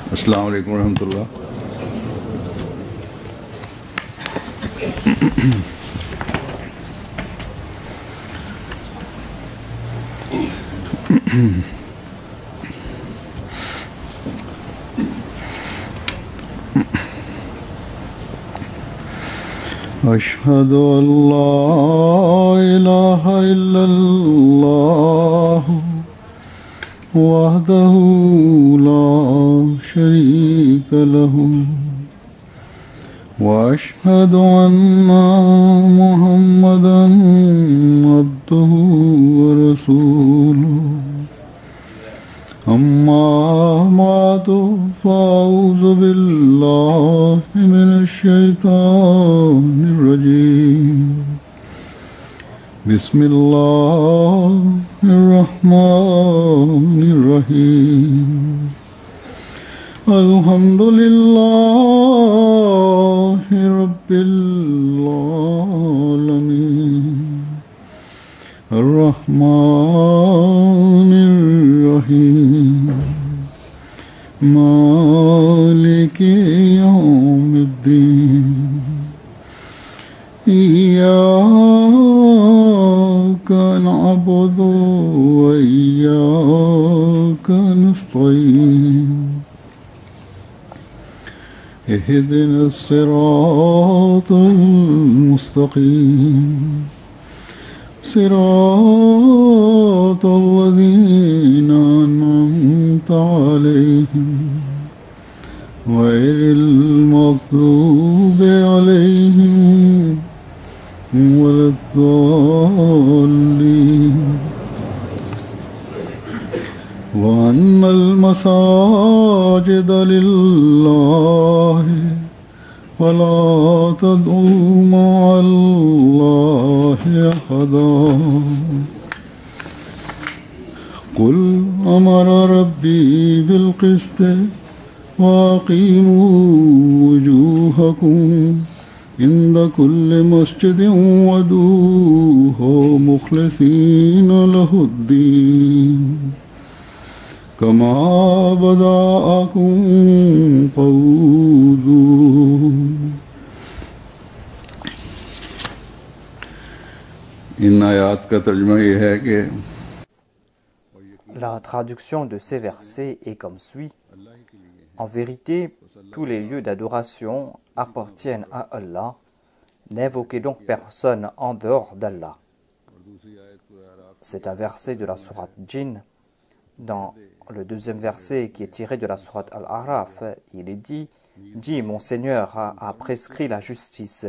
अस्सलाम वालेकुम रहमतुल्लाह। أشهد أن لا إله إلا الله وحده لا شريك له وأشهد أن محمدا عبده ورسوله أما بعد فأعوذ بالله من الشيطان الرجيم بسم الله الرحمن الرحيم الحمد لله رب العالمين الرحمن الرحيم مالك يوم الدين إياك نعبد وإياك نستعين اهدنا الصراط المستقيم صراط الذين أنعمت عليهم غير المغضوب عليهم ولا الضالين وأن المساجد لله فلا تدعوا مع الله أحدا قل أمر ربي بالقسط وأقيموا وجوهكم عند كل مسجد وادعوه مخلصين له الدين كما بدأكم تعودون इन आयात का तर्जुमा ये है कि La traduction de ces versets est comme suit. En vérité, tous les lieux d'adoration appartiennent à Allah. N'invoquez donc personne en dehors d'Allah. C'est un verset de la sourate Jinn. Dans le deuxième verset qui est tiré de la sourate Al-A'raf, il est dit « Dis, mon Seigneur a prescrit la justice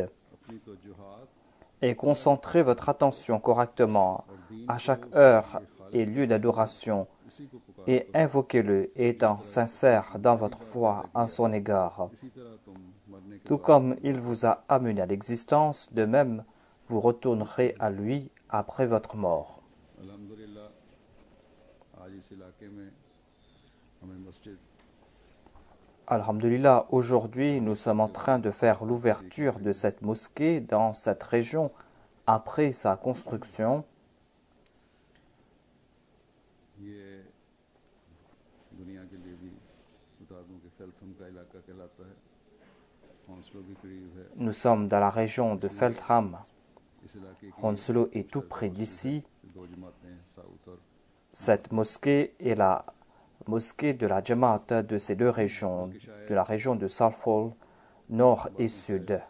et concentrez votre attention correctement à chaque heure et lieu d'adoration et invoquez-le étant sincère dans votre foi à son égard. Tout comme il vous a amené à l'existence, de même vous retournerez à lui après votre mort. » Alhamdulillah, aujourd'hui nous sommes en train de faire l'ouverture de cette mosquée dans cette région après sa construction. Nous sommes dans la région de Feltham. Hounslow est tout près d'ici. Cette mosquée est la mosquée de la Jamaat de ces deux régions, de la région de Southall, nord et sud.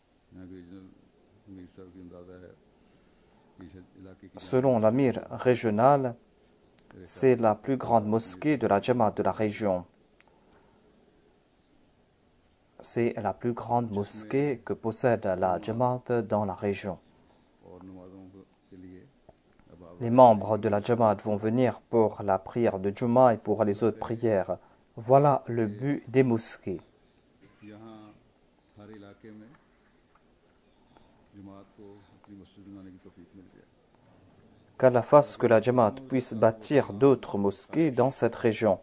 Selon l'amir régional, c'est la plus grande mosquée de la Jamaat de la région. C'est la plus grande mosquée que possède la Jamaat dans la région. Les membres de la Jamaat vont venir pour la prière de Juma et pour les autres prières. Voilà le but des mosquées. Qu'Allah fasse que la Jamaat puisse bâtir d'autres mosquées dans cette région,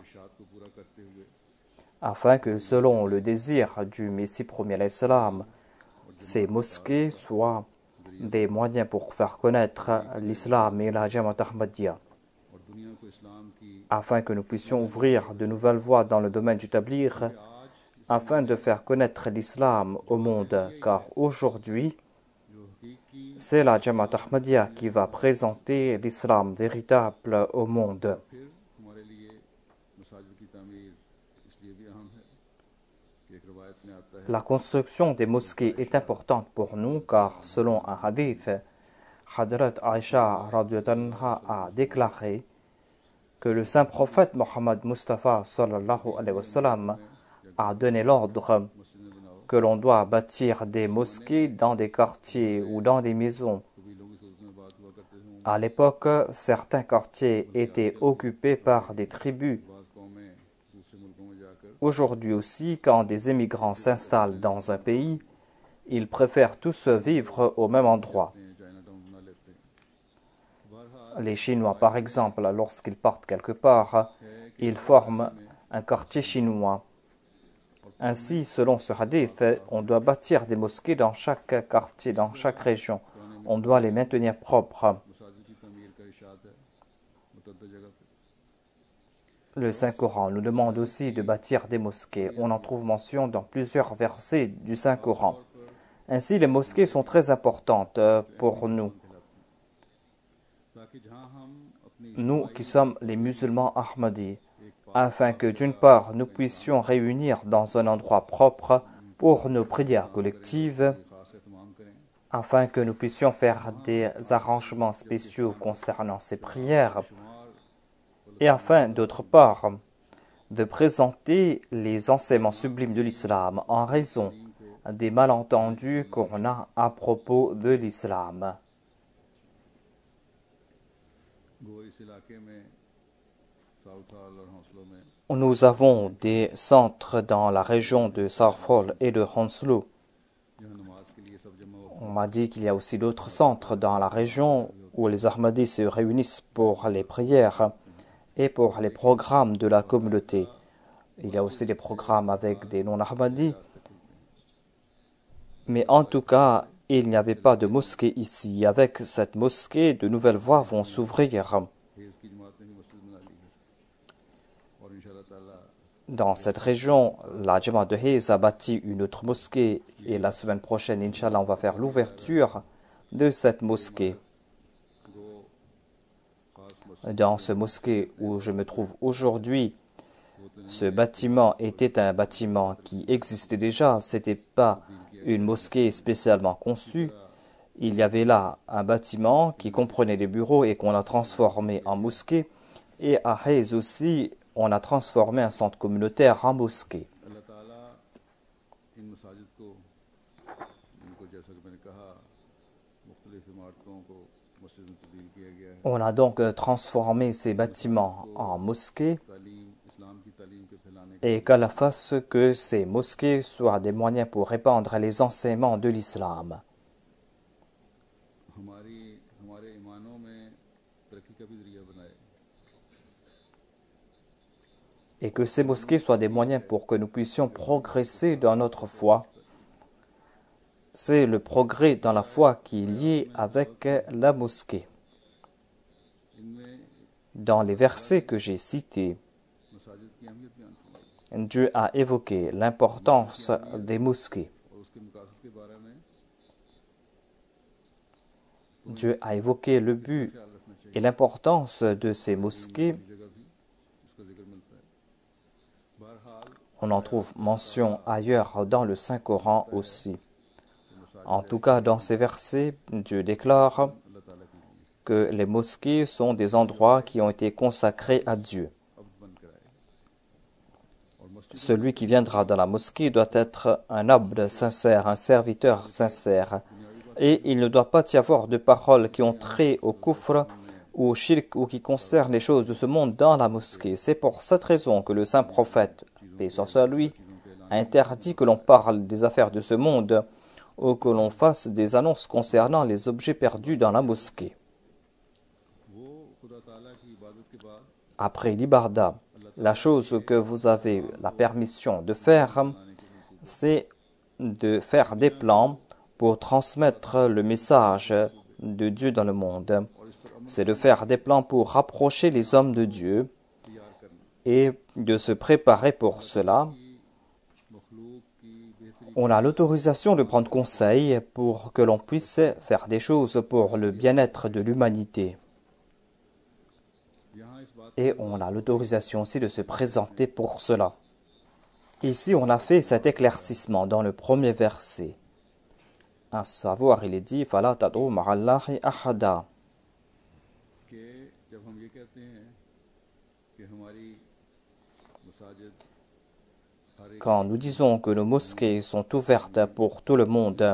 afin que, selon le désir du Messie premier alayhi salam, ces mosquées soient des moyens pour faire connaître l'islam et la Jamaat Ahmadiyya. afin que nous puissions ouvrir de nouvelles voies dans le domaine du tabligh, afin de faire connaître l'islam au monde, car aujourd'hui, c'est la Jamaat Ahmadiyya qui va présenter l'islam véritable au monde. La construction des mosquées est importante pour nous car selon un hadith, Hadrat Aisha radhiyallahu anha a déclaré que le saint prophète Mohammed Mustafa sallallahu alayhi wa sallam a donné l'ordre que l'on doit bâtir des mosquées dans des quartiers ou dans des maisons. À l'époque, certains quartiers étaient occupés par des tribus. Aujourd'hui aussi, quand des émigrants s'installent dans un pays, ils préfèrent tous vivre au même endroit. Les Chinois, par exemple, lorsqu'ils partent quelque part, ils forment un quartier chinois. Ainsi, selon ce hadith, on doit bâtir des mosquées dans chaque quartier, dans chaque région. On doit les maintenir propres. Le Saint-Coran nous demande aussi de bâtir des mosquées. On en trouve mention dans plusieurs versets du Saint-Coran. Ainsi, les mosquées sont très importantes pour nous. Nous qui sommes les musulmans Ahmadis, afin que d'une part nous puissions réunir dans un endroit propre pour nos prières collectives, afin que nous puissions faire des arrangements spéciaux concernant ces prières, et afin d'autre part de présenter les enseignements sublimes de l'islam en raison des malentendus qu'on a à propos de l'islam. Nous avons des centres dans la région de Southall et de Hounslow. On m'a dit qu'il y a aussi d'autres centres dans la région où les Ahmadis se réunissent pour les prières et pour les programmes de la communauté. Il y a aussi des programmes avec des non-Ahmadis. Mais en tout cas, il n'y avait pas de mosquée ici. Avec cette mosquée, de nouvelles voies vont s'ouvrir. Dans cette région, la Jamaat de Hayes a bâti une autre mosquée et la semaine prochaine, Inch'Allah, on va faire l'ouverture de cette mosquée. Dans ce mosquée où je me trouve aujourd'hui, ce bâtiment était un bâtiment qui existait déjà. Ce n'était pas une mosquée spécialement conçue. Il y avait là un bâtiment qui comprenait des bureaux et qu'on a transformé en mosquée. Et à Hayes aussi, on a transformé un centre communautaire en mosquée. On a donc transformé ces bâtiments en mosquées et qu'Allah fasse que ces mosquées soient des moyens pour répandre les enseignements de l'islam. Et que ces mosquées soient des moyens pour que nous puissions progresser dans notre foi. C'est le progrès dans la foi qui est lié avec la mosquée. Dans les versets que j'ai cités, Dieu a évoqué l'importance des mosquées. Dieu a évoqué le but et l'importance de ces mosquées. On en trouve mention ailleurs dans le Saint-Coran aussi. En tout cas, dans ces versets, Dieu déclare que les mosquées sont des endroits qui ont été consacrés à Dieu. Celui qui viendra dans la mosquée doit être un abd sincère, un serviteur sincère. Et il ne doit pas y avoir de paroles qui ont trait au kufr ou au shirk ou qui concernent les choses de ce monde dans la mosquée. C'est pour cette raison que le saint prophète, paix soit lui, a interdit que l'on parle des affaires de ce monde ou que l'on fasse des annonces concernant les objets perdus dans la mosquée. Après l'ibarda, la chose que vous avez la permission de faire, c'est de faire des plans pour transmettre le message de Dieu dans le monde. c'est de faire des plans pour rapprocher les hommes de Dieu et de se préparer pour cela. On a l'autorisation de prendre conseil pour que l'on puisse faire des choses pour le bien-être de l'humanité. Et on a l'autorisation aussi de se présenter pour cela. Ici, on a fait cet éclaircissement dans le premier verset. À savoir, il est dit « Fala tad'u ma'allahi ahada » Quand nous disons que nos mosquées sont ouvertes pour tout le monde,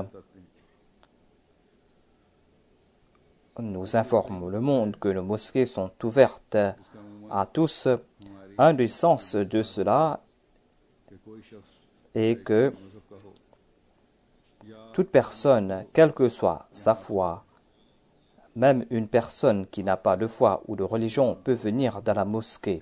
nous informons le monde que nos mosquées sont ouvertes à tous. Un des sens de cela est que toute personne, quelle que soit sa foi, même une personne qui n'a pas de foi ou de religion peut venir dans la mosquée.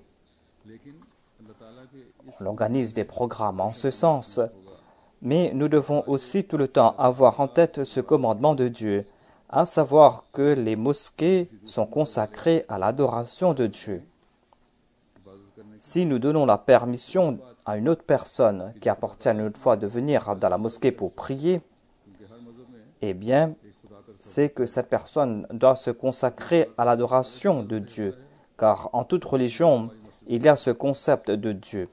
On organise des programmes en ce sens, mais nous devons aussi tout le temps avoir en tête ce commandement de Dieu, à savoir que les mosquées sont consacrées à l'adoration de Dieu. Si nous donnons la permission à une autre personne qui appartient à une autre foi de venir dans la mosquée pour prier, eh bien, c'est que cette personne doit se consacrer à l'adoration de Dieu, car en toute religion, il y a ce concept de Dieu.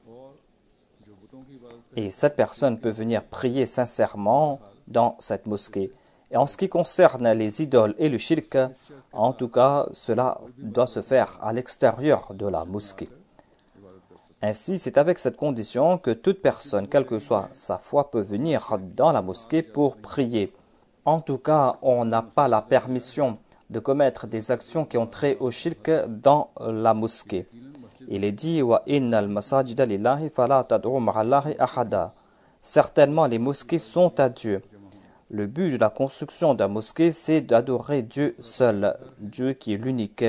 Et cette personne peut venir prier sincèrement dans cette mosquée. Et en ce qui concerne les idoles et le shirk, en tout cas, cela doit se faire à l'extérieur de la mosquée. Ainsi, c'est avec cette condition que toute personne, quelle que soit sa foi, peut venir dans la mosquée pour prier. En tout cas, on n'a pas la permission de commettre des actions qui ont trait au shirk dans la mosquée. Il est dit wa innal masajida lillahi fala tad'u ma'allahi ahada. Certainement, les mosquées sont à Dieu. Le but de la construction d'un mosquée, c'est d'adorer Dieu seul, Dieu qui est l'unique.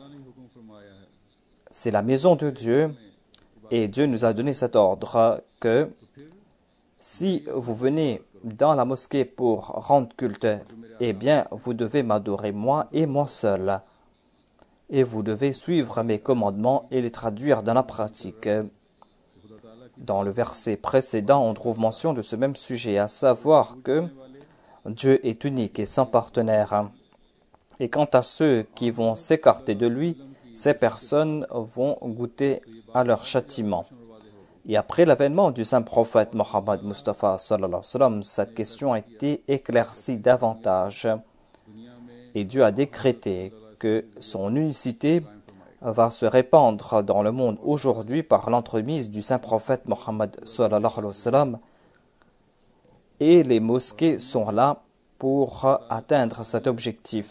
C'est la maison de Dieu et Dieu nous a donné cet ordre que si vous venez dans la mosquée pour rendre culte, eh bien, vous devez m'adorer moi et moi seul. Et vous devez suivre mes commandements et les traduire dans la pratique. Dans le verset précédent, on trouve mention de ce même sujet, à savoir que Dieu est unique et sans partenaire. Et quant à ceux qui vont s'écarter de lui, ces personnes vont goûter à leur châtiment. Et après l'avènement du saint prophète Mohammed Mustafa sallallahu alayhi wa sallam, cette question a été éclaircie davantage. Et Dieu a décrété que son unicité va se répandre dans le monde aujourd'hui par l'entremise du saint prophète Mohammed sallallahu alayhi wa sallam. Et les mosquées sont là pour atteindre cet objectif.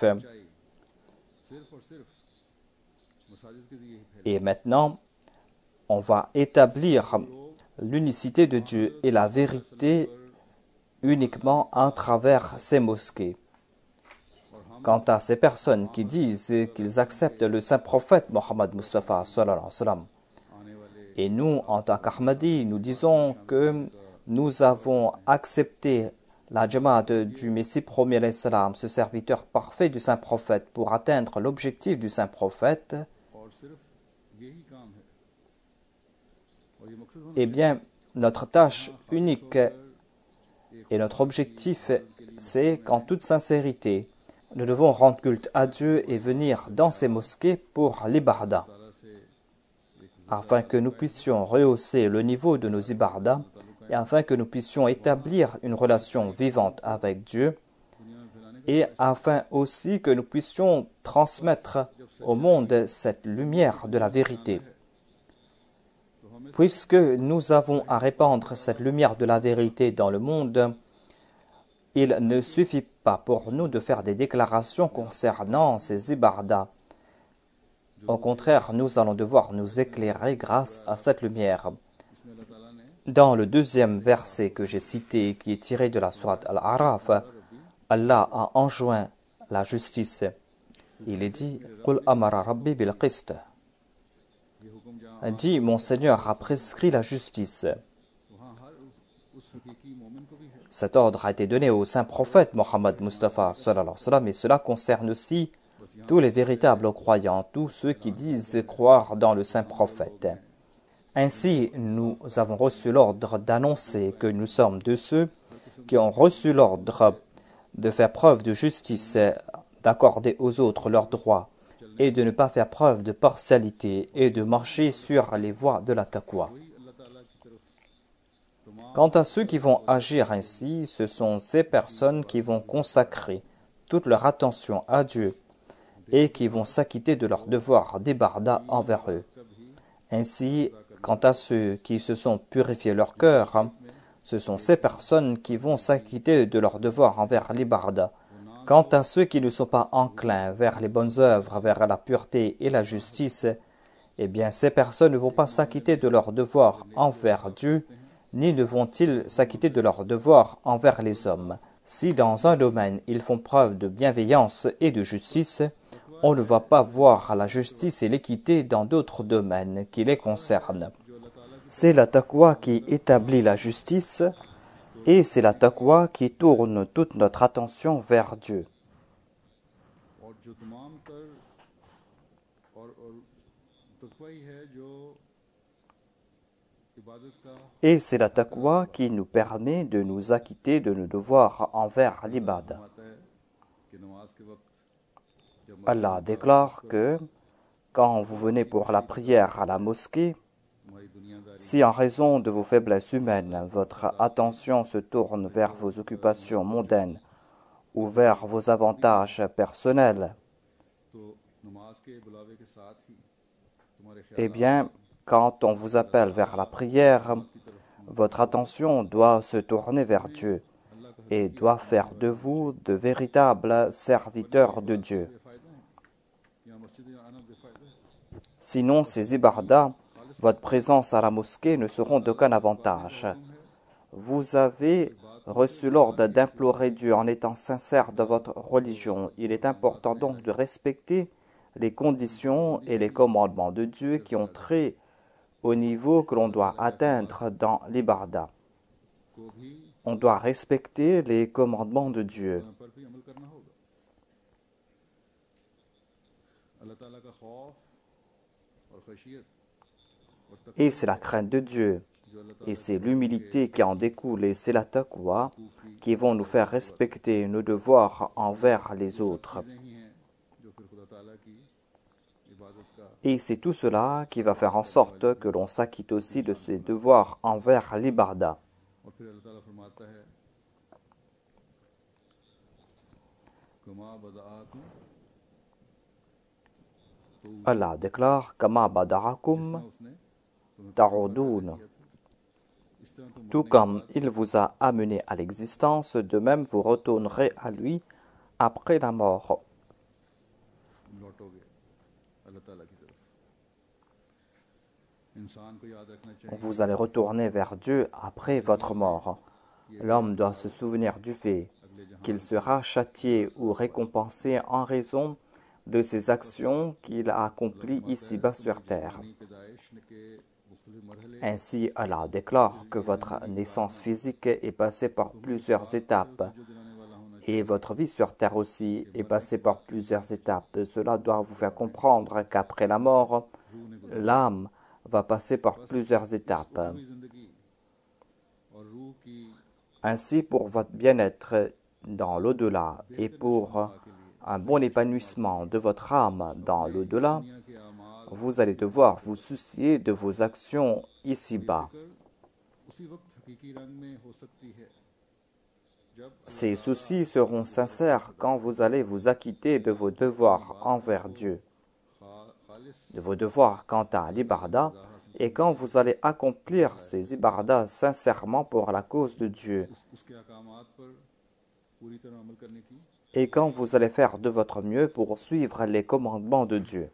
Et maintenant, on va établir l'unicité de Dieu et la vérité uniquement à travers ces mosquées. Quant à ces personnes qui disent qu'ils acceptent le saint prophète Mohammed Mustafa sallallahu alayhi wa sallam, et nous, en tant qu'Ahmadi, nous disons que nous avons accepté la Jamaat du Messie premier alayhi salam, ce serviteur parfait du saint prophète, pour atteindre l'objectif du saint prophète. Eh bien, notre tâche unique et notre objectif, c'est qu'en toute sincérité, nous devons rendre culte à Dieu et venir dans ces mosquées pour l'ibarda, afin que nous puissions rehausser le niveau de nos ibardas et afin que nous puissions établir une relation vivante avec Dieu et afin aussi que nous puissions transmettre au monde cette lumière de la vérité. Puisque nous avons à répandre cette lumière de la vérité dans le monde, il ne suffit pas pour nous de faire des déclarations concernant ces ibardas. Au contraire, nous allons devoir nous éclairer grâce à cette lumière. Dans le deuxième verset que j'ai cité, qui est tiré de la sourate Al-A'raf, Allah a enjoint la justice. Il est dit « Qul amara rabbi bil qist » dit « Mon Seigneur a prescrit la justice ». Cet ordre a été donné au saint prophète Mohammed Mustafa sallallahu alayhi wa sallam, et cela concerne aussi tous les véritables croyants, tous ceux qui disent croire dans le saint prophète. Ainsi, nous avons reçu l'ordre d'annoncer que nous sommes de ceux qui ont reçu l'ordre de faire preuve de justice, d'accorder aux autres leurs droits et de ne pas faire preuve de partialité et de marcher sur les voies de la taqwa. Quant à ceux qui vont agir ainsi, ce sont ces personnes qui vont consacrer toute leur attention à Dieu et qui vont s'acquitter de leur devoir d'ibarda envers eux. Ainsi, quant à ceux qui se sont purifiés leur cœur, ce sont ces personnes qui vont s'acquitter de leur devoir envers l'ibarda. Quant à ceux qui ne sont pas enclins vers les bonnes œuvres, vers la pureté et la justice, eh bien ces personnes ne vont pas s'acquitter de leur devoir envers Dieu, ni ne vont-ils s'acquitter de leur devoir envers les hommes. Si dans un domaine ils font preuve de bienveillance et de justice, on ne va pas voir la justice et l'équité dans d'autres domaines qui les concernent. C'est la taqwa qui établit la justice et c'est la taqwa qui tourne toute notre attention vers Dieu. Et c'est la taqwa qui nous permet de nous acquitter de nos devoirs envers l'ibada. Allah déclare que quand vous venez pour la prière à la mosquée, si en raison de vos faiblesses humaines, votre attention se tourne vers vos occupations mondaines ou vers vos avantages personnels, eh bien, quand on vous appelle vers la prière, votre attention doit se tourner vers Dieu et doit faire de vous de véritables serviteurs de Dieu. Sinon, ces ibardas, votre présence à la mosquée ne seront d'aucun avantage. Vous avez reçu l'ordre d'implorer Dieu en étant sincère dans votre religion. Il est important donc de respecter les conditions et les commandements de Dieu qui ont trait au niveau que l'on doit atteindre dans l'ibarda. On doit respecter les commandements de Dieu. Et c'est la crainte de Dieu, et c'est l'humilité qui en découle, et c'est la taqwa qui vont nous faire respecter nos devoirs envers les autres. Et c'est tout cela qui va faire en sorte que l'on s'acquitte aussi de ses devoirs envers l'ibarda. Allah déclare « Kama bada'akum ta'udun » Tout comme il vous a amené à l'existence, de même vous retournerez à lui après la mort. Vous allez retourner vers Dieu après votre mort. L'homme doit se souvenir du fait qu'il sera châtié ou récompensé en raison de ses actions qu'il a accomplies ici-bas sur terre. Ainsi, Allah déclare que votre naissance physique est passée par plusieurs étapes et votre vie sur terre aussi est passée par plusieurs étapes. Cela doit vous faire comprendre qu'après la mort, l'âme va passer par plusieurs étapes. Ainsi, pour votre bien-être dans l'au-delà et pour un bon épanouissement de votre âme dans l'au-delà, vous allez devoir vous soucier de vos actions ici-bas. Ces soucis seront sincères quand vous allez vous acquitter de vos devoirs envers Dieu, de vos devoirs quant à l'ibarda, et quand vous allez accomplir ces ibardas sincèrement pour la cause de Dieu, et quand vous allez faire de votre mieux pour suivre les commandements de Dieu.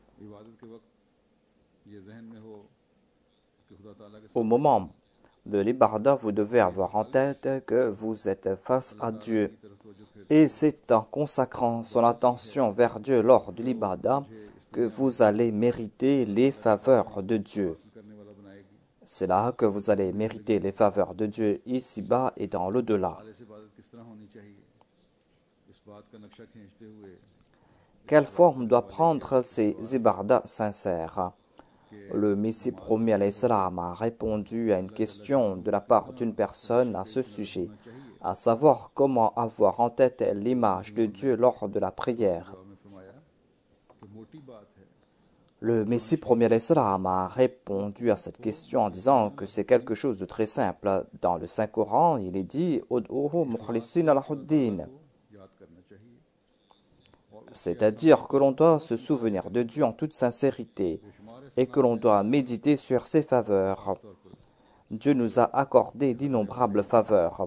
Au moment de l'ibarda, vous devez avoir en tête que vous êtes face à Dieu. Et c'est en consacrant son attention vers Dieu lors de l'ibarda que vous allez mériter les faveurs de Dieu. C'est là que vous allez mériter les faveurs de Dieu ici-bas et dans l'au-delà. Quelle forme doit prendre ces ibadah sincères? Le Messie premier alayhi salam a répondu à une question de la part d'une personne à ce sujet, à savoir comment avoir en tête l'image de Dieu lors de la prière. Le Messie premier alayhi salam a répondu à cette question en disant que c'est quelque chose de très simple. Dans le Saint-Coran, il est dit « Ud'uhu mukhlisina lahuddin », c'est-à-dire que l'on doit se souvenir de Dieu en toute sincérité et que l'on doit méditer sur ses faveurs. Dieu nous a accordé d'innombrables faveurs.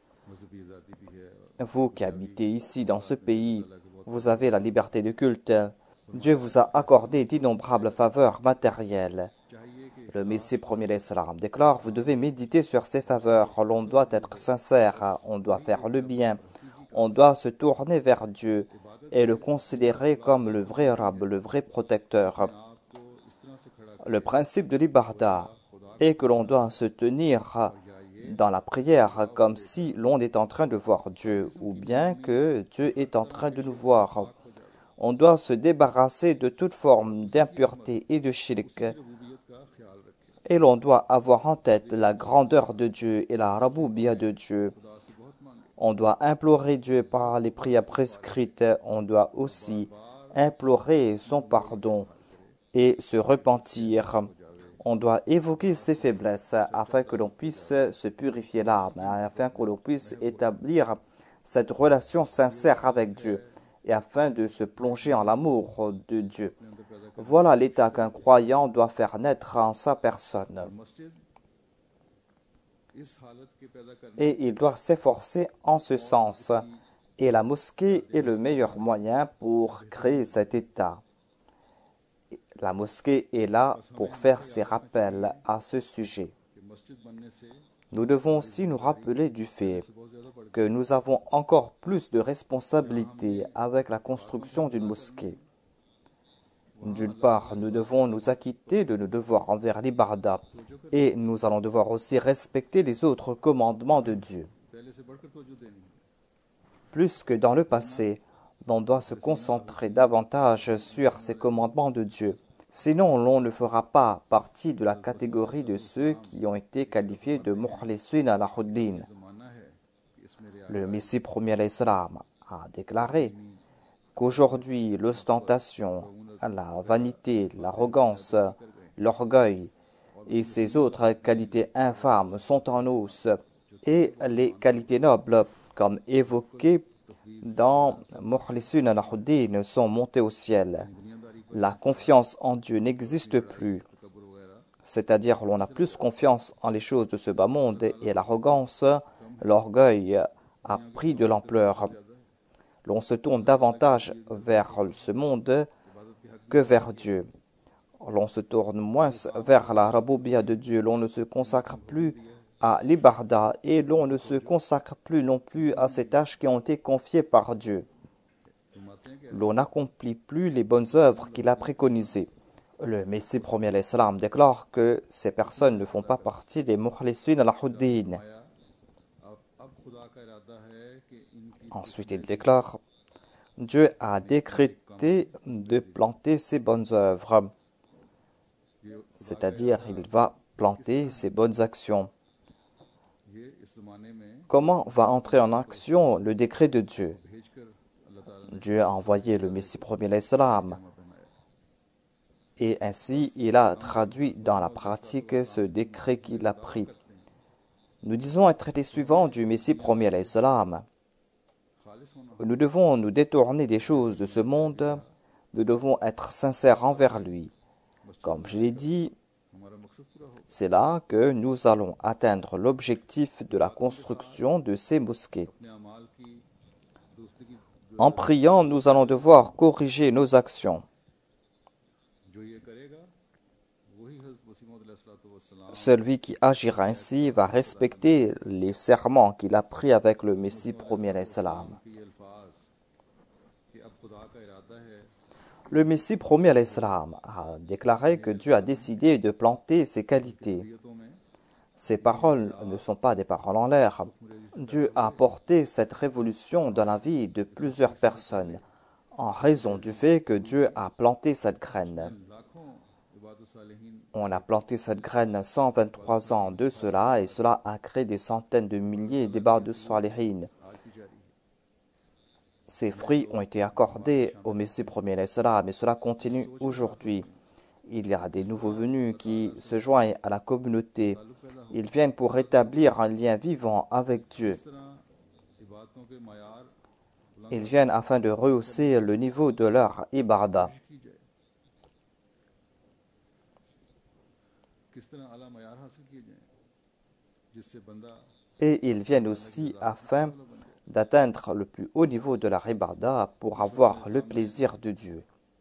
Vous qui habitez ici dans ce pays, vous avez la liberté de culte. Dieu vous a accordé d'innombrables faveurs matérielles. Le Messie premier l'Islam déclare, vous devez méditer sur ces faveurs. L'on doit être sincère, on doit faire le bien, on doit se tourner vers Dieu et le considérer comme le vrai Rab, le vrai protecteur. Le principe de l'ibarda est que l'on doit se tenir dans la prière comme si l'on est en train de voir Dieu ou bien que Dieu est en train de nous voir. On doit se débarrasser de toute forme d'impureté et de shirk et l'on doit avoir en tête la grandeur de Dieu et la raboubia de Dieu. On doit implorer Dieu par les prières prescrites. On doit aussi implorer son pardon et se repentir. On doit évoquer ses faiblesses afin que l'on puisse se purifier l'âme, afin que l'on puisse établir cette relation sincère avec Dieu et afin de se plonger en l'amour de Dieu. Voilà l'état qu'un croyant doit faire naître en sa personne. Et il doit s'efforcer en ce sens. Et la mosquée est le meilleur moyen pour créer cet état. La mosquée est là pour faire ses rappels à ce sujet. Nous devons aussi nous rappeler du fait que nous avons encore plus de responsabilités avec la construction d'une mosquée. D'une part, nous devons nous acquitter de nos devoirs envers l'ibarda et nous allons devoir aussi respecter les autres commandements de Dieu. Plus que dans le passé, l'on doit se concentrer davantage sur ces commandements de Dieu. Sinon, l'on ne fera pas partie de la catégorie de ceux qui ont été qualifiés de mukhlisin al-huddin. Le Messie premier alayhi salam a déclaré qu'aujourd'hui, l'ostentation, la vanité, l'arrogance, l'orgueil et ces autres qualités infâmes sont en hausse et les qualités nobles, comme évoquées dans Mukhlisun al-Huddin, sont montées au ciel. La confiance en Dieu n'existe plus, c'est-à-dire l'on a plus confiance en les choses de ce bas monde et l'arrogance, l'orgueil a pris de l'ampleur. L'on se tourne davantage vers ce monde que vers Dieu. L'on se tourne moins vers la raboubia de Dieu. L'on ne se consacre plus à l'ibarda et l'on ne se consacre plus non plus à ces tâches qui ont été confiées par Dieu. L'on n'accomplit plus les bonnes œuvres qu'il a préconisées. Le Messie premier alayhi salam déclare que ces personnes ne font pas partie des mukhlisin al-huddin. Ensuite, il déclare Dieu a décrété de planter ses bonnes œuvres, c'est-à-dire il va planter ses bonnes actions. Comment va entrer en action le décret de Dieu? Dieu a envoyé le Messie premier alayhi salam et ainsi il a traduit dans la pratique ce décret qu'il a pris. Nous disons être les suivants du Messie premier alayhi salam. Nous devons nous détourner des choses de ce monde, nous devons être sincères envers lui. Comme je l'ai dit, c'est là que nous allons atteindre l'objectif de la construction de ces mosquées. En priant, nous allons devoir corriger nos actions. Celui qui agira ainsi va respecter les serments qu'il a pris avec le Messie premier alayhi salam. Le Messie premier alayhi salam a déclaré que Dieu a décidé de planter ses qualités. Ces paroles ne sont pas des paroles en l'air. Dieu a apporté cette révolution dans la vie de plusieurs personnes en raison du fait que Dieu a planté cette graine. On a planté cette graine 123 ans de cela et cela a créé des centaines de milliers d'ibad salihin. Ces fruits ont été accordés au Messie premier, mais cela continue aujourd'hui. Il y a des nouveaux venus qui se joignent à la communauté. Ils viennent pour rétablir un lien vivant avec Dieu. Ils viennent afin de rehausser le niveau de leur ibadah. Et ils viennent aussi afin d'atteindre le plus haut niveau de la ibadah pour avoir le plaisir de Dieu.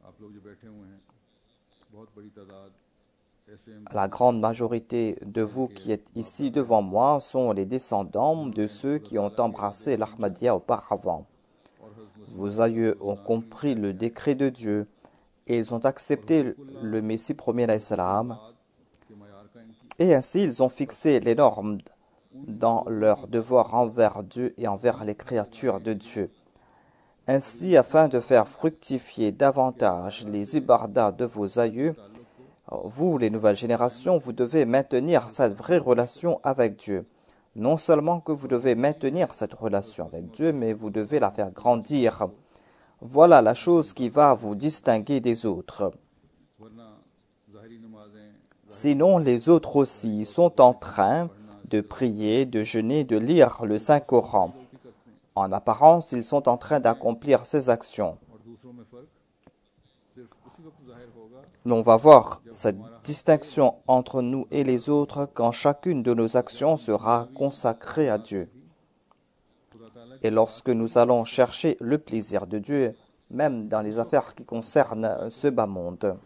La grande majorité de vous qui êtes ici devant moi sont les descendants de ceux qui ont embrassé l'Ahmadiyya auparavant. Vos aïeux ont compris le décret de Dieu et ils ont accepté le Messie premier l'Islam. Et ainsi ils ont fixé les normes dans leur devoir envers Dieu et envers les créatures de Dieu. Ainsi, afin de faire fructifier davantage les ibadah de vos aïeux, vous, les nouvelles générations, vous devez maintenir cette vraie relation avec Dieu. Non seulement que vous devez maintenir cette relation avec Dieu, mais vous devez la faire grandir. Voilà la chose qui va vous distinguer des autres. Sinon, les autres aussi sont en train de prier, de jeûner, de lire le Saint-Coran. En apparence, ils sont en train d'accomplir ces actions. On va voir cette distinction entre nous et les autres quand chacune de nos actions sera consacrée à Dieu. Et lorsque nous allons chercher le plaisir de Dieu, même dans les affaires qui concernent ce bas monde.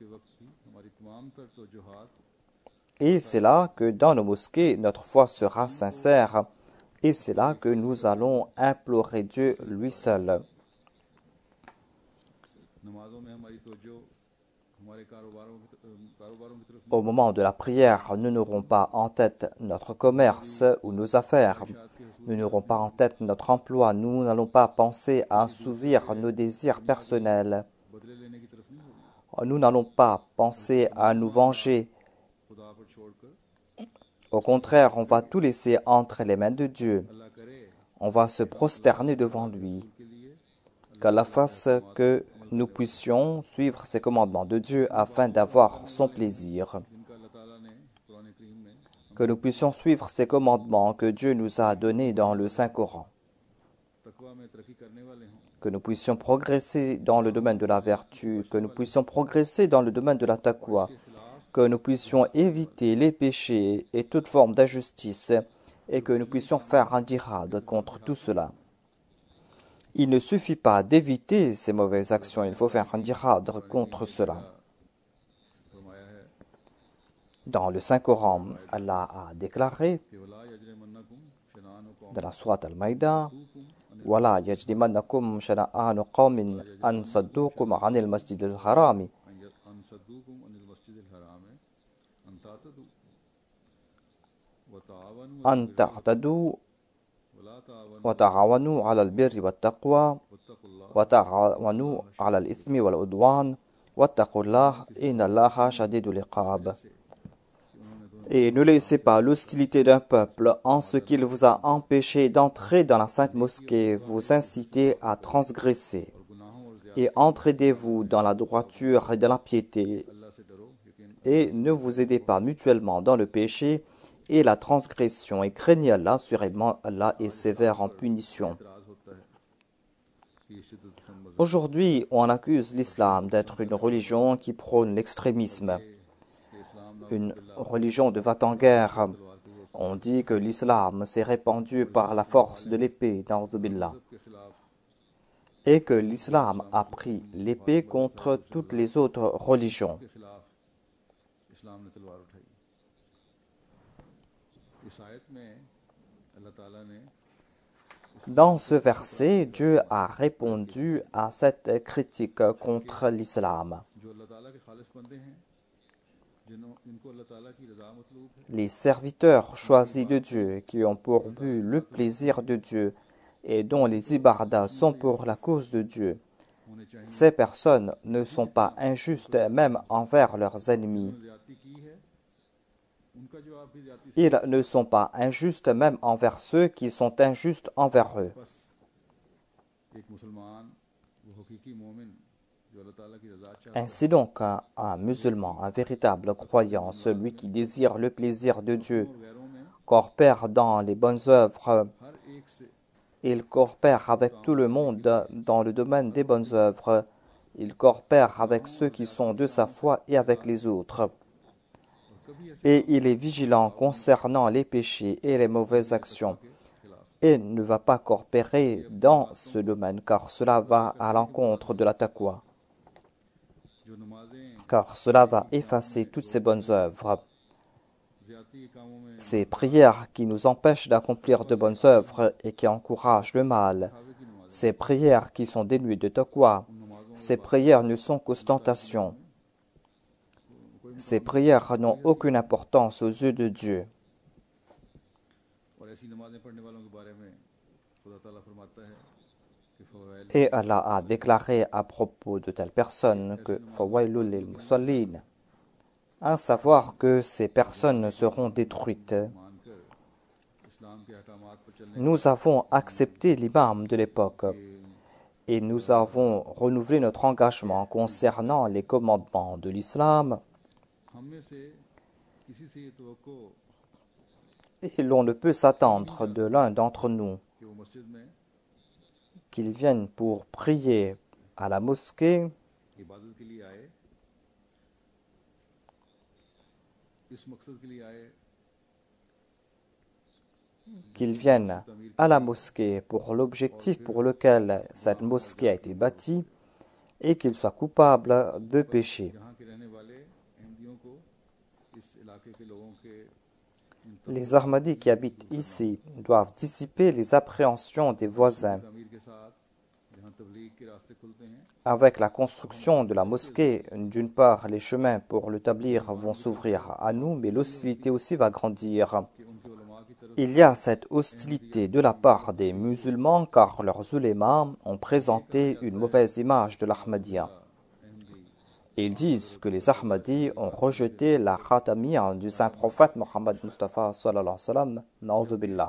Et c'est là que dans nos mosquées, notre foi sera sincère. Et c'est là que nous allons implorer Dieu lui seul. Au moment de la prière, nous n'aurons pas en tête notre commerce ou nos affaires. Nous n'aurons pas en tête notre emploi. Nous n'allons pas penser à assouvir nos désirs personnels. Nous n'allons pas penser à nous venger. Au contraire, on va tout laisser entre les mains de Dieu. On va se prosterner devant lui. Qu'Allah fasse que nous puissions suivre ses commandements de Dieu afin d'avoir son plaisir. Que nous puissions suivre ces commandements que Dieu nous a donnés dans le Saint-Coran. Que nous puissions progresser dans le domaine de la vertu, que nous puissions progresser dans le domaine de la taqwa, que nous puissions éviter les péchés et toute forme d'injustice et que nous puissions faire un djihad contre tout cela. Il ne suffit pas d'éviter ces mauvaises actions, il faut faire un djihad contre cela. Dans le Saint-Coran, Allah a déclaré dans la sourate Al-Maïda وَلَا يَجْرِمَنَّكُمْ شَنَآنُ قَوْمٍ أَنْ صَدُّوكُمْ عَنِ الْمَسْجِدِ الْحَرَامِ أَنْ تَعْتَدُوا وَتَعَاوَنُوا عَلَى الْبِرِّ وَالتَّقْوَى وَتَعَاوَنُوا عَلَى الْإِثْمِ وَالْعُدْوَانِ وَاتَّقُوا اللَّهَ إِنَّ اللَّهَ شَدِيدُ الْعِقَابِ. Et ne laissez pas l'hostilité d'un peuple en ce qu'il vous a empêché d'entrer dans la sainte mosquée vous inciter à transgresser. Et entraidez-vous dans la droiture et dans la piété. Et ne vous aidez pas mutuellement dans le péché et la transgression. Et craignez Allah, assurément Allah est sévère en punition. Aujourd'hui, on accuse l'islam d'être une religion qui prône l'extrémisme. Une religion de va-t-en-guerre. On dit que l'islam s'est répandu par la force de l'épée, na'udhu-billah. Et que l'islam a pris l'épée contre toutes les autres religions. Dans ce verset, Dieu a répondu à cette critique contre l'islam. Les serviteurs choisis de Dieu qui ont pour but le plaisir de Dieu et dont les ibadah sont pour la cause de Dieu. Ces personnes ne sont pas injustes même envers leurs ennemis. Ils ne sont pas injustes même envers ceux qui sont injustes envers eux. Ainsi donc, un musulman, un véritable croyant, celui qui désire le plaisir de Dieu, coopère dans les bonnes œuvres. Il coopère avec tout le monde dans le domaine des bonnes œuvres. Il coopère avec ceux qui sont de sa foi et avec les autres. Et il est vigilant concernant les péchés et les mauvaises actions. Et ne va pas coopérer dans ce domaine, car cela va à l'encontre de la taqwa. Car cela va effacer toutes ces bonnes œuvres. Ces prières qui nous empêchent d'accomplir de bonnes œuvres et qui encouragent le mal. Ces prières qui sont dénuées de taqwa. Ces prières ne sont qu'ostentation. Ces prières n'ont aucune importance aux yeux de Dieu. Et Allah a déclaré à propos de telles personnes que Fawailul lil musallin, à savoir que ces personnes seront détruites. Nous avons accepté l'imam de l'époque et nous avons renouvelé notre engagement concernant les commandements de l'islam. Et l'on ne peut s'attendre de l'un d'entre nous qu'il vienne pour prier à la mosquée, qu'il vienne à la mosquée pour l'objectif pour lequel cette mosquée a été bâtie et qu'il soit coupable de péché. Les Ahmadis qui habitent ici doivent dissiper les appréhensions des voisins. Avec la construction de la mosquée, d'une part, les chemins pour le tablir vont s'ouvrir à nous, mais l'hostilité aussi va grandir. Il y a cette hostilité de la part des musulmans car leurs ulémas ont présenté une mauvaise image de l'Ahmadiyya. Ils disent que les Ahmadis ont rejeté la khatamiyya du saint prophète Mohammed Mustafa sallallahu alayhi wa sallam, na'udhu billah.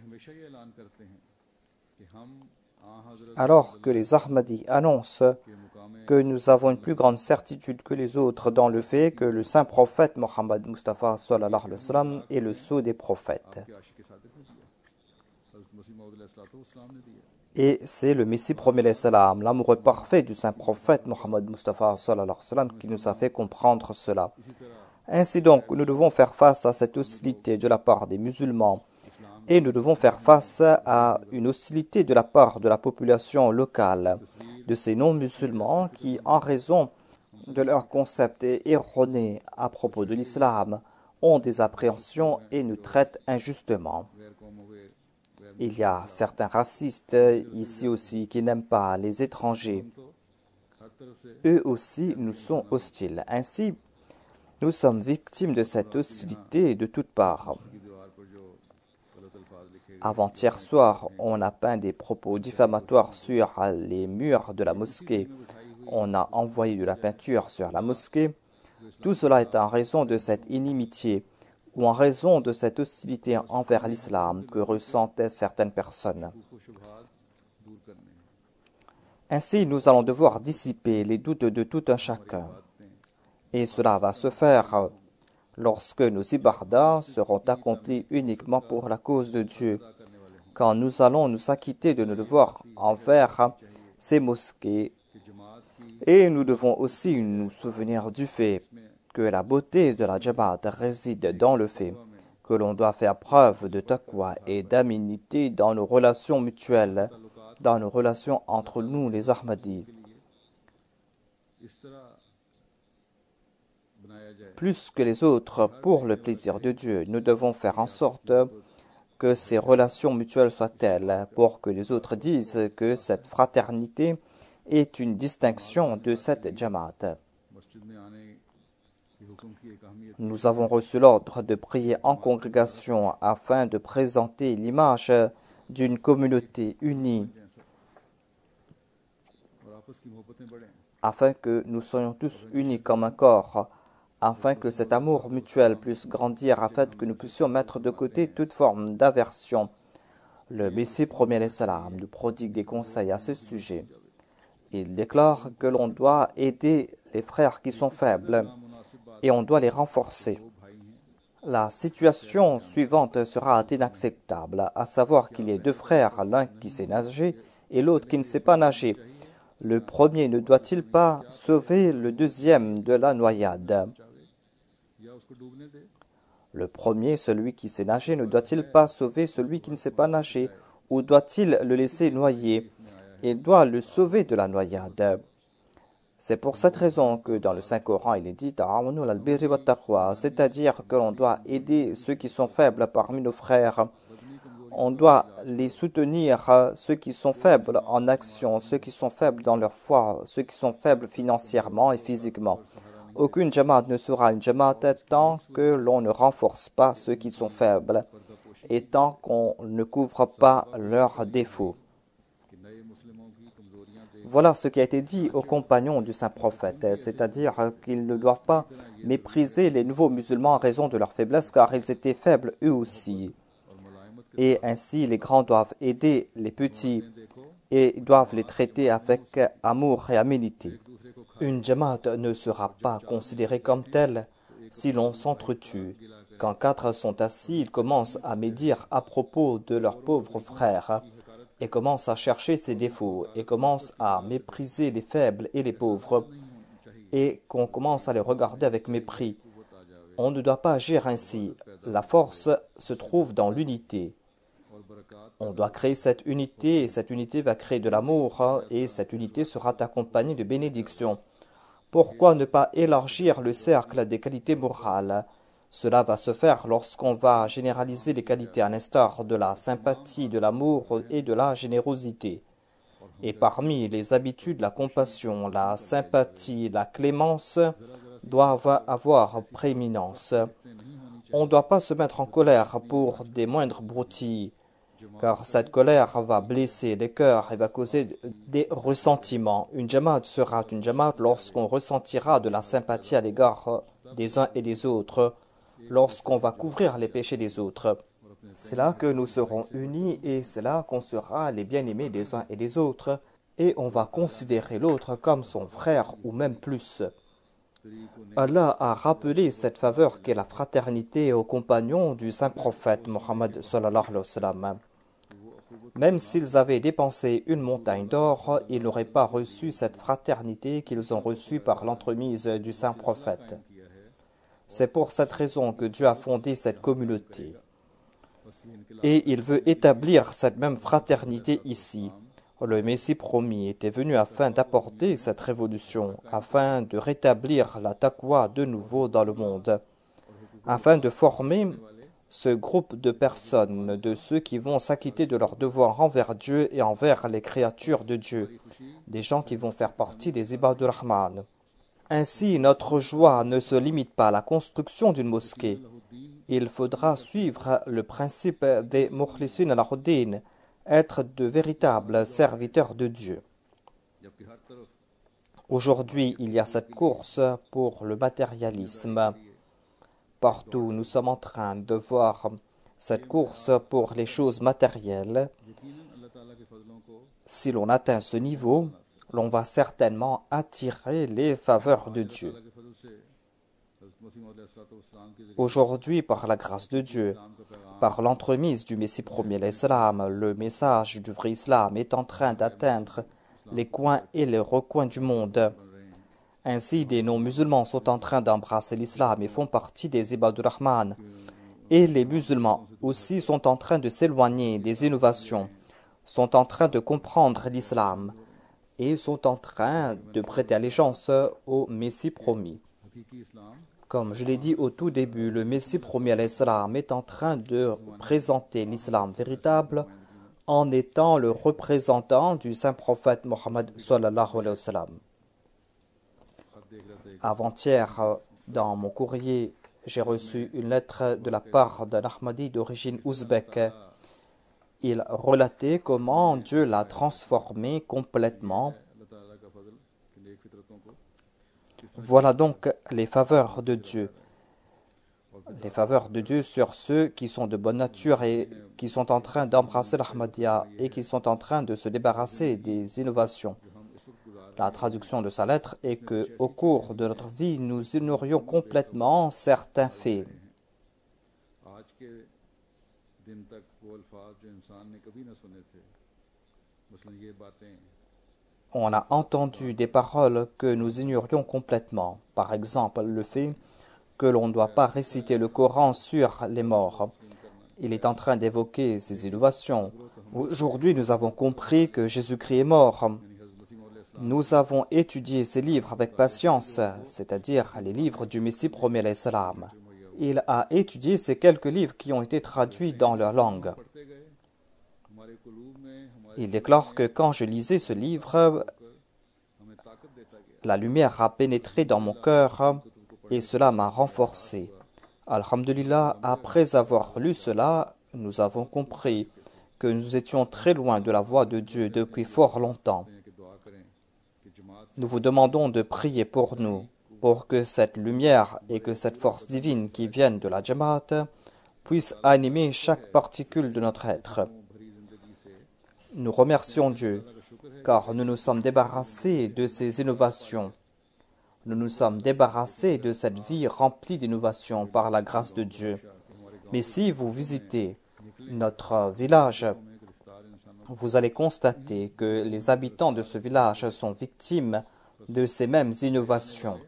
Alors que les Ahmadis annoncent que nous avons une plus grande certitude que les autres dans le fait que le saint prophète Mohammed Mustafa sallallahu alayhi wa sallam est le sceau des prophètes. Et c'est le Messie premier salam, l'amoureux parfait du saint prophète Mohammed Mustafa sallallahu alayhi wa sallam qui nous a fait comprendre cela. Ainsi donc, nous devons faire face à cette hostilité de la part des musulmans et nous devons faire face à une hostilité de la part de la population locale, de ces non-musulmans qui, en raison de leur concept erroné à propos de l'islam, ont des appréhensions et nous traitent injustement. Il y a certains racistes ici aussi qui n'aiment pas les étrangers. Eux aussi nous sont hostiles. Ainsi, nous sommes victimes de cette hostilité de toutes parts. Avant-hier soir, on a peint des propos diffamatoires sur les murs de la mosquée. On a envoyé de la peinture sur la mosquée. Tout cela est en raison de cette inimitié ou en raison de cette hostilité envers l'islam que ressentaient certaines personnes. Ainsi, nous allons devoir dissiper les doutes de tout un chacun. Et cela va se faire lorsque nos ibadas seront accomplis uniquement pour la cause de Dieu, quand nous allons nous acquitter de nos devoirs envers ces mosquées. Et nous devons aussi nous souvenir du fait que la beauté de la Jamaat réside dans le fait que l'on doit faire preuve de taqwa et d'aminité dans nos relations mutuelles, dans nos relations entre nous les Ahmadis. Plus que les autres, pour le plaisir de Dieu, nous devons faire en sorte que ces relations mutuelles soient telles pour que les autres disent que cette fraternité est une distinction de cette Jamaat. Nous avons reçu l'ordre de prier en congrégation afin de présenter l'image d'une communauté unie. afin que nous soyons tous unis comme un corps, afin que cet amour mutuel puisse grandir, afin que nous puissions mettre de côté toute forme d'aversion. Le Messie premier salam nous prodigue des conseils à ce sujet. Il déclare que l'on doit aider les frères qui sont faibles et on doit les renforcer. La situation suivante sera inacceptable, à savoir qu'il y ait deux frères, l'un qui sait nager et l'autre qui ne sait pas nager. Le premier ne doit-il pas sauver le deuxième de la noyade? Le premier, celui qui sait nager, ne doit-il pas sauver celui qui ne sait pas nager? Ou doit-il le laisser noyer? Il doit le sauver de la noyade. C'est pour cette raison que dans le Saint-Coran, il est dit « c'est-à-dire que l'on doit aider ceux qui sont faibles parmi nos frères. On doit les soutenir, ceux qui sont faibles en action, ceux qui sont faibles dans leur foi, ceux qui sont faibles financièrement et physiquement. Aucune jamaat ne sera une jamaat tant que l'on ne renforce pas ceux qui sont faibles et tant qu'on ne couvre pas leurs défauts. » Voilà ce qui a été dit aux compagnons du saint prophète, c'est-à-dire qu'ils ne doivent pas mépriser les nouveaux musulmans en raison de leur faiblesse, car ils étaient faibles eux aussi. Et ainsi, les grands doivent aider les petits et doivent les traiter avec amour et aménité. Une jamaat ne sera pas considérée comme telle si l'on s'entretue. Quand quatre sont assis, ils commencent à médire à propos de leurs pauvres frères et commencent à chercher ses défauts et commencent à mépriser les faibles et les pauvres et qu'on commence à les regarder avec mépris. On ne doit pas agir ainsi. La force se trouve dans l'unité. On doit créer cette unité et cette unité va créer de l'amour et cette unité sera accompagnée de bénédictions. Pourquoi ne pas élargir le cercle des qualités morales? Cela va se faire lorsqu'on va généraliser les qualités à l'instar de la sympathie, de l'amour et de la générosité. Et parmi les habitudes, la compassion, la sympathie, la clémence doivent avoir prééminence. On ne doit pas se mettre en colère pour des moindres broutilles, car cette colère va blesser les cœurs et va causer des ressentiments. Une jamaat sera une jamaat lorsqu'on ressentira de la sympathie à l'égard des uns et des autres, lorsqu'on va couvrir les péchés des autres. C'est là que nous serons unis et c'est là qu'on sera les bien-aimés des uns et des autres et on va considérer l'autre comme son frère ou même plus. Allah a rappelé cette faveur qu'est la fraternité aux compagnons du saint prophète Mohammed sallallahu alayhi wa sallam. Même s'ils avaient dépensé une montagne d'or, ils n'auraient pas reçu cette fraternité qu'ils ont reçue par l'entremise du saint prophète. C'est pour cette raison que Dieu a fondé cette communauté. Et il veut établir cette même fraternité ici. Le Messie promis était venu afin d'apporter cette révolution, afin de rétablir la taqwa de nouveau dans le monde, afin de former ce groupe de personnes, de ceux qui vont s'acquitter de leurs devoirs envers Dieu et envers les créatures de Dieu, des gens qui vont faire partie des Ibadur Rahman. Ainsi, notre joie ne se limite pas à la construction d'une mosquée. Il faudra suivre le principe des Mukhlisin al-Huddin, être de véritables serviteurs de Dieu. Aujourd'hui, il y a cette course pour le matérialisme. Partout, nous sommes en train de voir cette course pour les choses matérielles. Si l'on atteint ce niveau, l'on va certainement attirer les faveurs de Dieu. Aujourd'hui, par la grâce de Dieu, par l'entremise du Messie premier, l'Islam, le message du vrai Islam est en train d'atteindre les coins et les recoins du monde. Ainsi, des non-musulmans sont en train d'embrasser l'Islam et font partie des Ibadur Rahman. Et les musulmans aussi sont en train de s'éloigner des innovations, sont en train de comprendre l'Islam et sont en train de prêter allégeance au Messie promis. Comme je l'ai dit au tout début, le Messie promis à l'Islam est en train de présenter l'Islam véritable en étant le représentant du saint prophète Mohammed sallallahu alayhi wa sallam. Avant-hier, dans mon courrier, j'ai reçu une lettre de la part d'un Ahmadi d'origine ouzbek. Il relatait comment Dieu l'a transformé complètement Voilà donc les faveurs de Dieu. Les faveurs de Dieu sur ceux qui sont de bonne nature et qui sont en train d'embrasser l'Ahmadiyya et qui sont en train de se débarrasser des innovations. La traduction de sa lettre est que, au cours de notre vie, nous ignorions complètement certains faits. आज के दिन तक वो अल्फाज जो इंसान ने कभी ना सुने थे, मसलन ये बातें On a entendu des paroles que nous ignorions complètement. Par exemple, le fait que l'on ne doit pas réciter le Coran sur les morts. Il est en train d'évoquer ces innovations. Aujourd'hui, nous avons compris que Jésus-Christ est mort. Nous avons étudié ces livres avec patience, c'est-à-dire les livres du Messie premier alayhi salam. Il a étudié ces quelques livres qui ont été traduits dans leur langue. Il déclare que quand je lisais ce livre, la lumière a pénétré dans mon cœur et cela m'a renforcé. Alhamdulillah, après avoir lu cela, nous avons compris que nous étions très loin de la voie de Dieu depuis fort longtemps. Nous vous demandons de prier pour nous, pour que cette lumière et que cette force divine qui viennent de la Jamaat puissent animer chaque particule de notre être. Nous remercions Dieu, car nous nous sommes débarrassés de ces innovations. Nous nous sommes débarrassés de cette vie remplie d'innovations par la grâce de Dieu. Mais si vous visitez notre village, vous allez constater que les habitants de ce village sont victimes de ces mêmes innovations.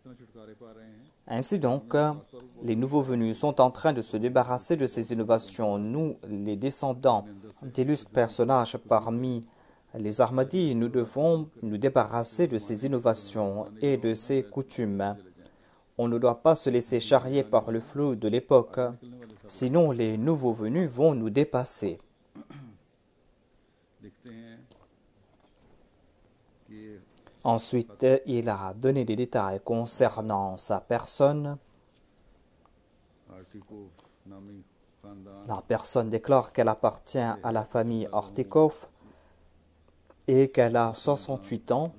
Ainsi donc, les nouveaux venus sont en train de se débarrasser de ces innovations. Nous, les descendants d'illustres personnages parmi les Ahmadis, nous devons nous débarrasser de ces innovations et de ces coutumes. On ne doit pas se laisser charrier par le flot de l'époque, sinon les nouveaux venus vont nous dépasser. Ensuite, il a donné des détails concernant sa personne. La personne déclare qu'elle appartient à la famille Artikov et qu'elle a 68 ans.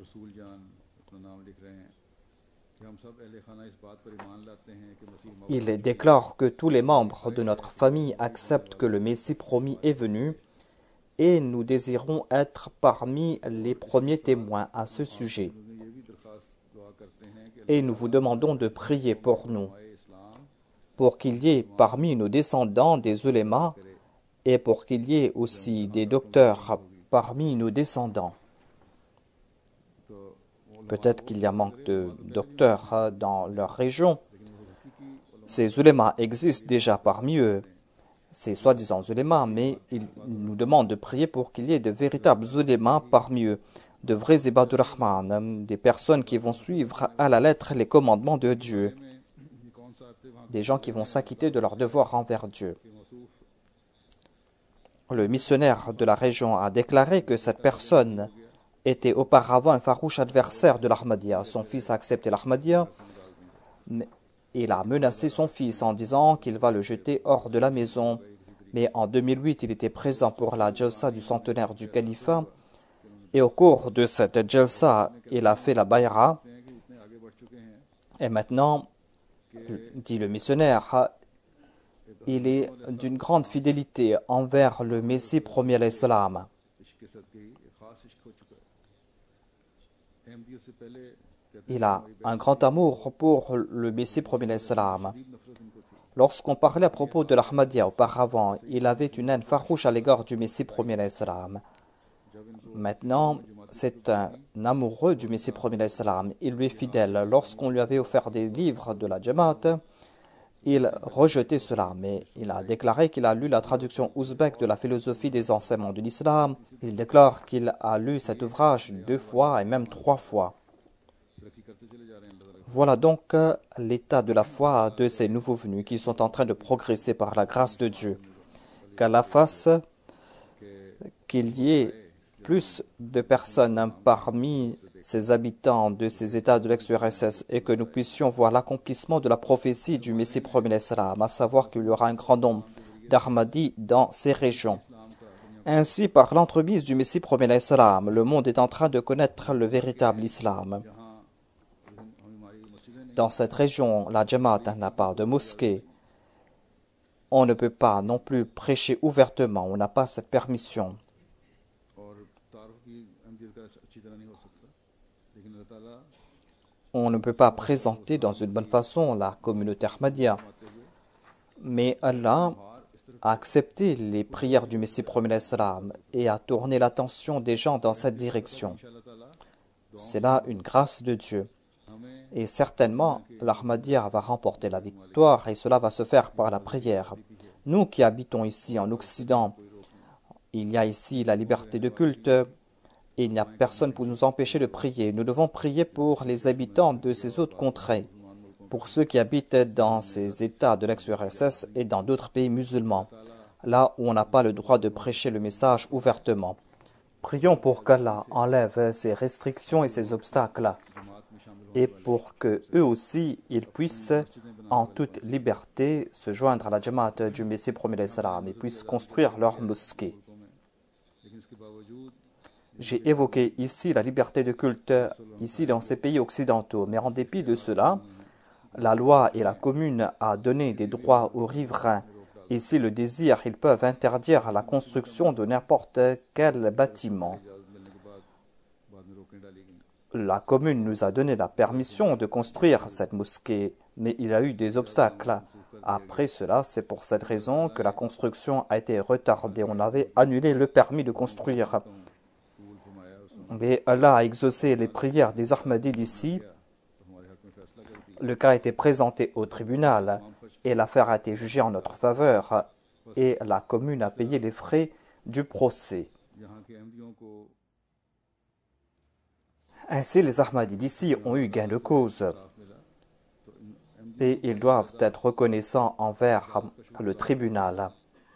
Il déclare que tous les membres de notre famille acceptent que le Messie promis est venu et nous désirons être parmi les premiers témoins à ce sujet. Et nous vous demandons de prier pour nous, pour qu'il y ait parmi nos descendants des ulémas et pour qu'il y ait aussi des docteurs parmi nos descendants. Peut-être qu'il y a manque de docteurs dans leur région. Ces ulémas existent déjà parmi eux. Ces soi-disant ulémas, mais ils nous demandent de prier pour qu'il y ait de véritables ulémas parmi eux, de vrais ibadur rahman, des personnes qui vont suivre à la lettre les commandements de Dieu, des gens qui vont s'acquitter de leurs devoirs envers Dieu. Le missionnaire de la région a déclaré que cette personne était auparavant un farouche adversaire de l'Ahmadiyya. Son fils a accepté l'Ahmadiyya, mais il a menacé son fils en disant qu'il va le jeter hors de la maison. Mais en 2008, il était présent pour la Jalsa du centenaire du califat. Et au cours de cette Jalsa, il a fait la bayra. Et maintenant, dit le missionnaire, il est d'une grande fidélité envers le Messie premier alayhi salam. Il a un grand amour pour le Messie premier alayhi salam. Lorsqu'on parlait à propos de l'Ahmadiyya auparavant, il avait une haine farouche à l'égard du Messie premier alayhi salam. Maintenant, c'est un amoureux du Messie premier alayhi salam. Il lui est fidèle. Lorsqu'on lui avait offert des livres de la Jamaat, il rejetait cela, mais il a déclaré qu'il a lu la traduction ouzbek de la philosophie des enseignements de l'islam. Il déclare qu'il a lu cet ouvrage 2 fois et même 3 fois. Voilà donc l'état de la foi de ces nouveaux venus qui sont en train de progresser par la grâce de Dieu. Qu'Allah fasse qu'il y ait plus de personnes parmi ces habitants de ces États de l'ex-URSS et que nous puissions voir l'accomplissement de la prophétie du Messie premier alayhi salam, à savoir qu'il y aura un grand nombre d'Ahmadis dans ces régions. Ainsi, par l'entremise du Messie premier alayhi salam, le monde est en train de connaître le véritable islam. dans cette région, la Jamaat n'a pas de mosquée. On ne peut pas non plus prêcher ouvertement, on n'a pas cette permission. और तारुफ की अहमियत का अच्छी तरह नहीं हो सकता, लेकिन अल्लाह ताला On ne peut pas présenter dans une bonne façon la communauté Ahmadiyya. Mais Allah a accepté les prières du Messie premier salam et a tourné l'attention des gens dans cette direction. C'est là une grâce de Dieu. Et certainement, l'Ahmadiyya va remporter la victoire et cela va se faire par la prière. Nous qui habitons ici en Occident, il y a ici la liberté de culte et il n'y a personne pour nous empêcher de prier. Nous devons prier pour les habitants de ces autres contrées, pour ceux qui habitent dans ces États de l'ex-URSS et dans d'autres pays musulmans, là où on n'a pas le droit de prêcher le message ouvertement. Prions pour qu'Allah enlève ces restrictions et ces obstacles et pour que eux aussi, ils puissent en toute liberté se joindre à la Jamaat du Messie premier salam et puissent construire leur mosquée. J'ai évoqué ici la liberté de culte, ici dans ces pays occidentaux, mais en dépit de cela, la loi et la commune a donné des droits aux riverains. Et s'ils le désirent, ils peuvent interdire la construction de n'importe quel bâtiment. La commune nous a donné la permission de construire cette mosquée, mais il y a eu des obstacles. Après cela, c'est pour cette raison que la construction a été retardée. On avait annulé le permis de construire. Mais Allah a exaucé les prières des Ahmadis d'ici. Le cas a été présenté au tribunal et l'affaire a été jugée en notre faveur et la commune a payé les frais du procès. Ainsi, les Ahmadis d'ici ont eu gain de cause et ils doivent être reconnaissants envers le tribunal.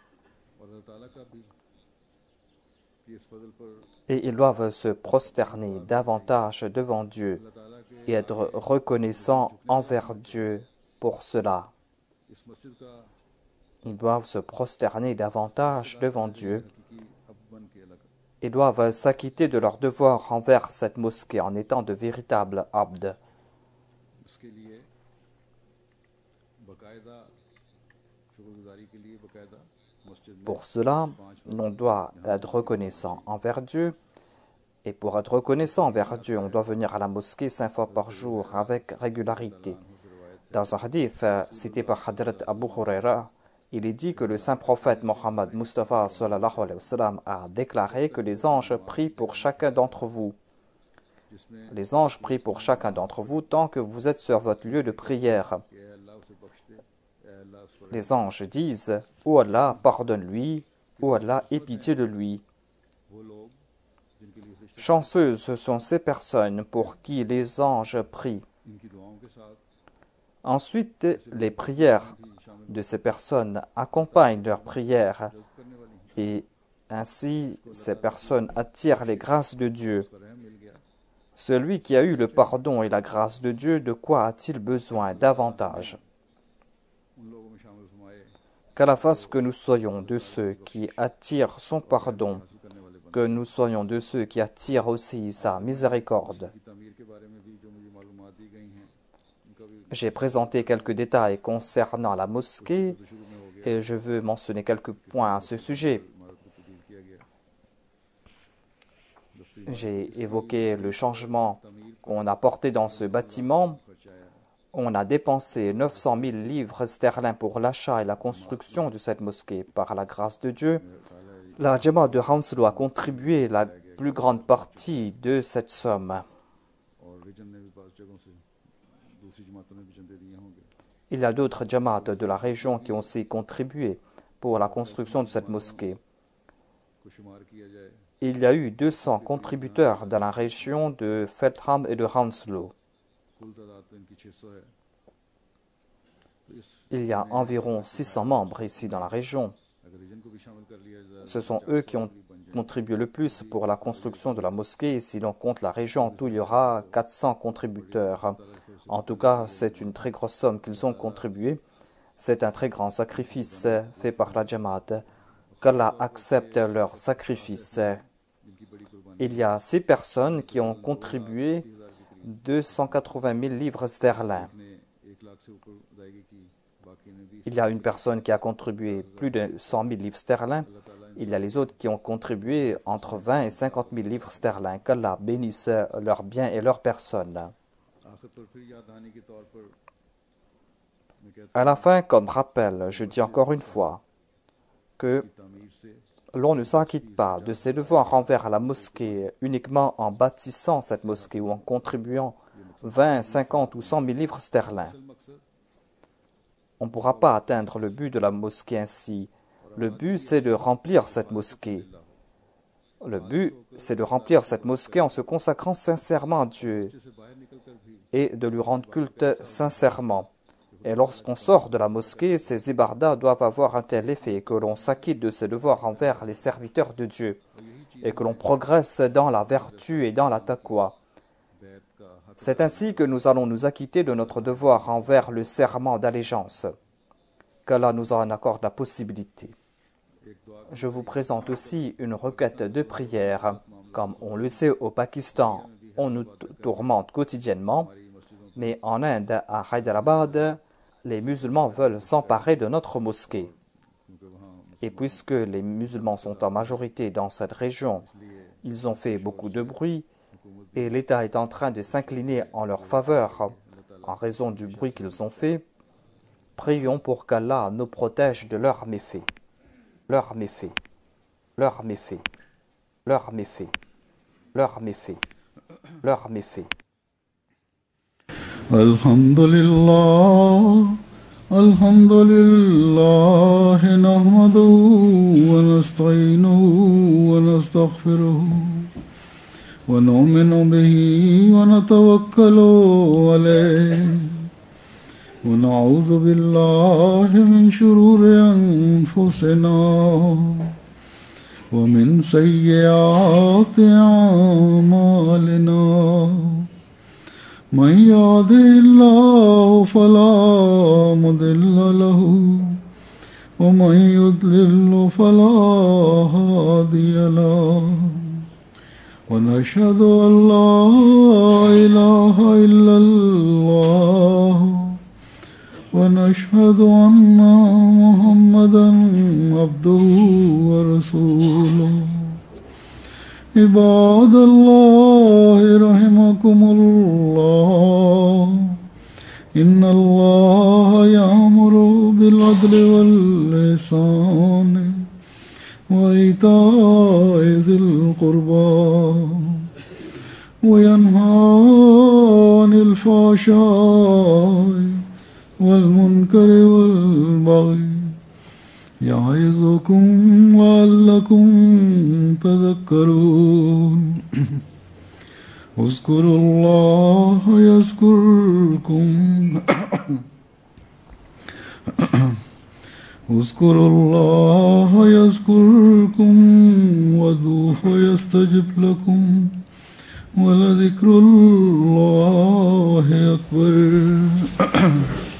Et ils doivent se prosterner davantage devant Dieu et être reconnaissants envers Dieu pour cela. Ils doivent se prosterner davantage devant Dieu et doivent s'acquitter de leur devoir envers cette mosquée en étant de véritables abd. Pour cela, on doit être reconnaissant envers Dieu. Et pour être reconnaissant envers Dieu, on doit venir à la mosquée 5 fois par jour avec régularité. Dans un hadith cité par Hadrat Abu Huraira, il est dit que le saint prophète Mohammed Mustafa sallallahu alayhi wa sallam a déclaré que les anges prient pour chacun d'entre vous. Les anges prient pour chacun d'entre vous tant que vous êtes sur votre lieu de prière. Les anges disent « Oh Allah, pardonne-lui, oh Allah, aie pitié de lui ». Chanceuses sont ces personnes pour qui les anges prient. Ensuite, les prières de ces personnes accompagnent leurs prières et ainsi ces personnes attirent les grâces de Dieu. Celui qui a eu le pardon et la grâce de Dieu, de quoi a-t-il besoin davantage? Qu'Allah fasse que nous soyons de ceux qui attirent son pardon, que nous soyons de ceux qui attirent aussi sa miséricorde. J'ai présenté quelques détails concernant la mosquée et je veux mentionner quelques points à ce sujet. J'ai évoqué le changement qu'on a porté dans ce bâtiment. On a dépensé 900 000 livres sterling pour l'achat et la construction de cette mosquée. Par la grâce de Dieu, la Jamaat de Hounslow a contribué la plus grande partie de cette somme. Il y a d'autres Jamaat de la région qui ont aussi contribué pour la construction de cette mosquée. Il y a eu 200 contributeurs dans la région de Feltham et de Hounslow. Il y a environ 600 membres ici dans la région. Ce sont eux qui ont contribué le plus pour la construction de la mosquée. Si l'on compte la région en tout, il y aura 400 contributeurs. En tout cas, c'est une très grosse somme qu'ils ont contribué. C'est un très grand sacrifice fait par la Jamaat. Qu'Allah accepte leur sacrifice. Il y a 6 personnes qui ont contribué 280 000 livres sterling. Il y a une personne qui a contribué plus de 100 000 livres sterling. Il y a les autres qui ont contribué entre 20 et 50 000 livres sterling. Qu'Allah bénisse leurs biens et leurs personnes. À la fin, comme rappel, je dis encore une fois que l'on ne s'acquitte pas de ses devoirs envers la mosquée uniquement en bâtissant cette mosquée ou en contribuant 20, 50 ou 100 000 livres sterling. On ne pourra pas atteindre le but de la mosquée ainsi. Le but, c'est de remplir cette mosquée. Le but, c'est de remplir cette mosquée en se consacrant sincèrement à Dieu et de lui rendre culte sincèrement. Et lorsqu'on sort de la mosquée, ces ibadas doivent avoir un tel effet que l'on s'acquitte de ses devoirs envers les serviteurs de Dieu et que l'on progresse dans la vertu et dans la taqwa. C'est ainsi que nous allons nous acquitter de notre devoir envers le serment d'allégeance. Qu'Allah nous en accorde la possibilité. Je vous présente aussi une requête de prière. Comme on le sait, au Pakistan, on nous tourmente quotidiennement, mais en Inde, à Hyderabad, les musulmans veulent s'emparer de notre mosquée. Et puisque les musulmans sont en majorité dans cette région, ils ont fait beaucoup de bruit et l'État est en train de s'incliner en leur faveur en raison du bruit qu'ils ont fait. Prions pour qu'Allah nous protège de leurs méfaits. Leurs méfaits. Leurs méfaits. Leurs méfaits. Leurs méfaits. Leurs méfaits. Alhamdulillah, alhamdulillah, nahmaduhu wa nasta'inuhu wa nastaghfiruhu wa nu'minu bihi wa natawakkalu alayhi wa na'udhu billahi min shururi anfusina wa min sayyiati a'malina. من يهده الله فلا مضل له ومن يضلل فلا هادي له ونشهد أن لا إله إلا الله ونشهد أن محمدا عبده ورسوله عباد الله رحمكم الله إن الله يأمر بالعدل والإحسان وإيتاء ذي القربى وينهى عن الفحشاء والمنكر والبغي يعظكم لعلكم تذكرون اذكروا الله يذكركم اذكروا الله يذكركم وادعوه يستجب لكم ولذكر الله أكبر